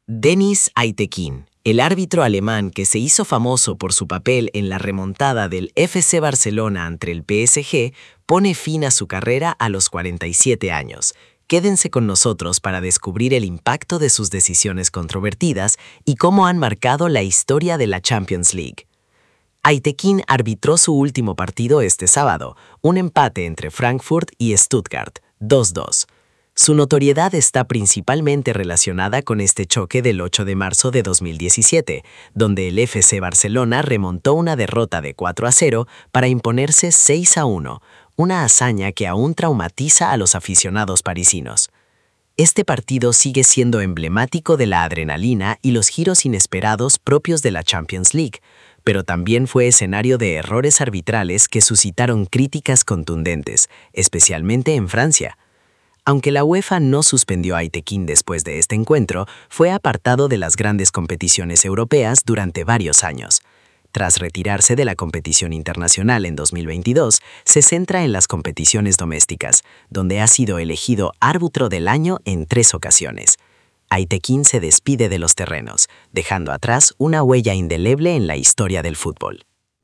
Deniz Aytekin, el árbitro alemán que se hizo famoso por su papel en la remontada del FC Barcelona ante el PSG, pone fin a su carrera a los 47 años. Quédense con nosotros para descubrir el impacto de sus decisiones controvertidas y cómo han marcado la historia de la Champions League. Aytekin arbitró su último partido este sábado, un empate entre Frankfurt y Stuttgart, 2-2. Su notoriedad está principalmente relacionada con este choque del 8 de marzo de 2017, donde el FC Barcelona remontó una derrota de 4-0 para imponerse 6-1, una hazaña que aún traumatiza a los aficionados parisinos. Este partido sigue siendo emblemático de la adrenalina y los giros inesperados propios de la Champions League, pero también fue escenario de errores arbitrales que suscitaron críticas contundentes, especialmente en Francia. Aunque la UEFA no suspendió a Aytekin después de este encuentro, fue apartado de las grandes competiciones europeas durante varios años. Tras retirarse de la competición internacional en 2022, se centra en las competiciones domésticas, donde ha sido elegido árbitro del año en 3 ocasiones. Aytekin se despide de los terrenos, dejando atrás una huella indeleble en la historia del fútbol.